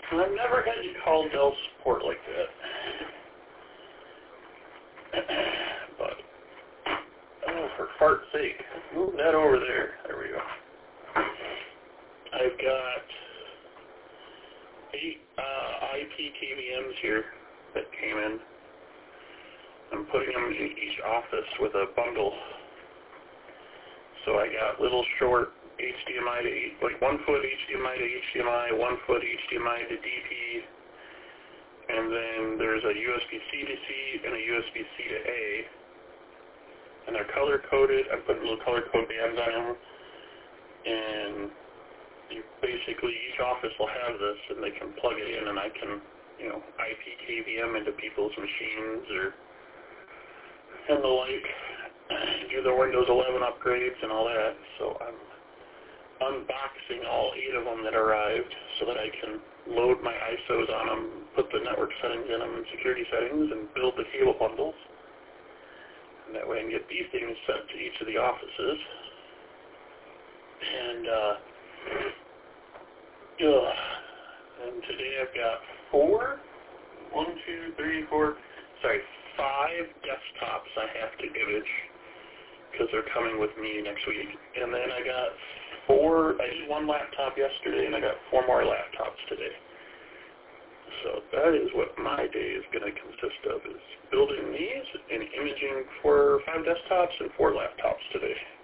I've never had to call Dell support like that. But, oh, for fart's sake, move that over there. There we go. I've got 8 IP KVMs here that came in. I'm putting them in each office with a bundle. So I got little short HDMI to, like 1 foot HDMI to HDMI, 1 foot HDMI to DP, and then there's a USB-C to C and a USB-C to A. And they're color-coded. I'm putting little color-code bands on them. And you basically, each office will have this, and they can plug it in, and I can, you know, IP KVM into people's machines or and the like, do the Windows 11 upgrades and all that. So I'm unboxing all 8 of them that arrived so that I can load my ISOs on them, put the network settings in them and security settings, and build the cable bundles. And that way I can get these things sent to each of the offices. And today I've got 5 desktops I have to image because they're coming with me next week. And then I got 4, I did 1 laptop yesterday, and I got 4 more laptops today. So that is what my day is going to consist of, is building these and imaging for 5 desktops and 4 laptops today.